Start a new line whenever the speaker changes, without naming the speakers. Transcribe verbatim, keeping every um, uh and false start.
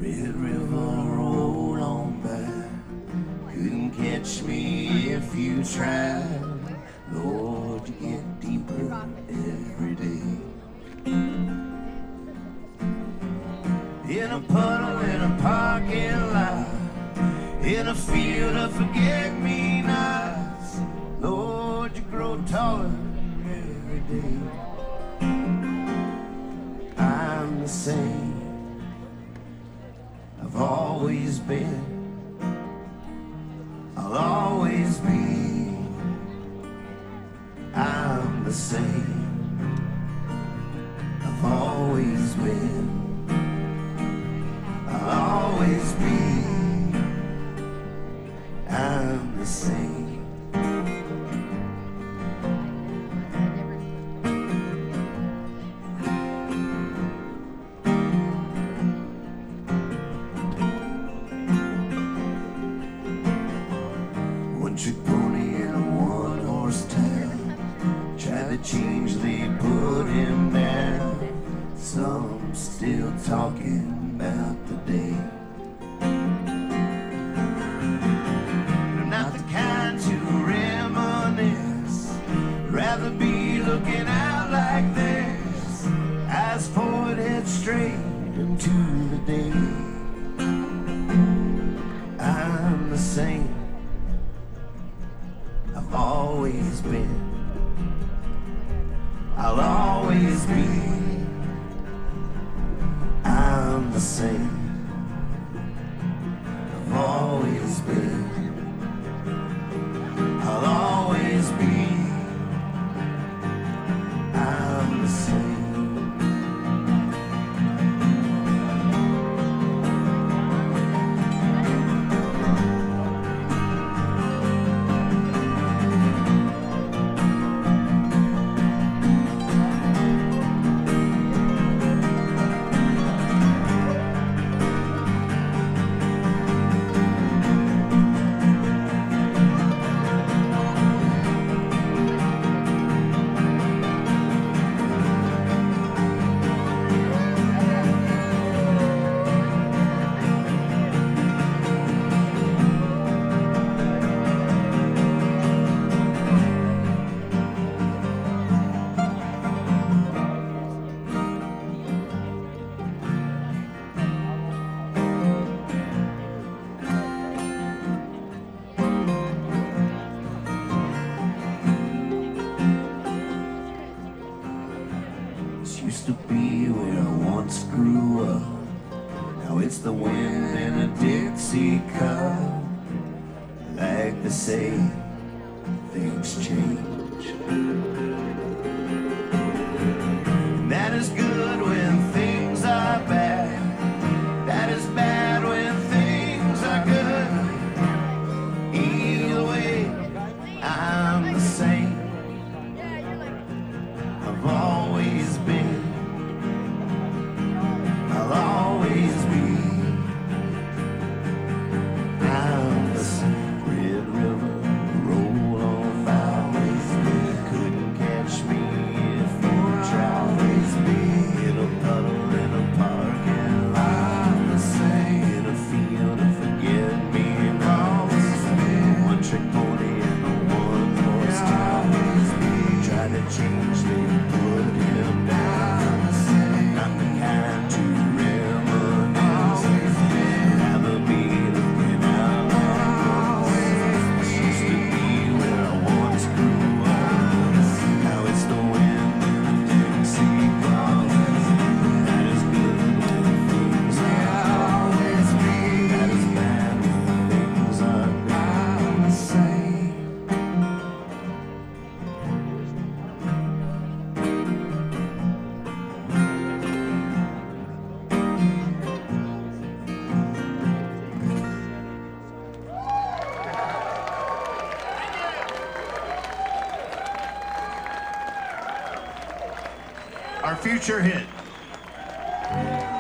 Red River, roll on by. Couldn't catch me if you tried. Lord, you get deeper every day. In a puddle, in a parking lot, in a field of forget-me-nots. Lord, you grow taller every day. I'm the same I've always been, I'll always be. I'm the same I've always been, I'll always be. I'm the same. One-trick pony in a one-horse town. Tried to change, they put him down. Some still talking about the day. I'm not the kind to reminisce, rather be looking out like this. Eyes forward, head straight into the day. I'm the same I've always been, I'll always be. I'm the same I've always been, I'll always be. I'm the same. Used to be where I once grew up. Now it's the wind in a Dixie cup. Like they say, things change. And that is good when things are bad. That is bad when things are good. Either way, I'm the same I've always been, I'll always be. I'm the same. Red River, roll on by. Couldn't catch me if you tried. Always be. In a puddle, in a parking lot. I'm the same. In a field of forget-me-nots. Always been. One-trick pony in a one-horse town. Always be. Tried to change me, put him down. Not the kind to reminisce, rather be looking out like this. Used to be where I once grew up. Now it's the wind in the Dixie cup. That is good when things are always be. That is bad when things are bad. I'm the same.
Our future hit.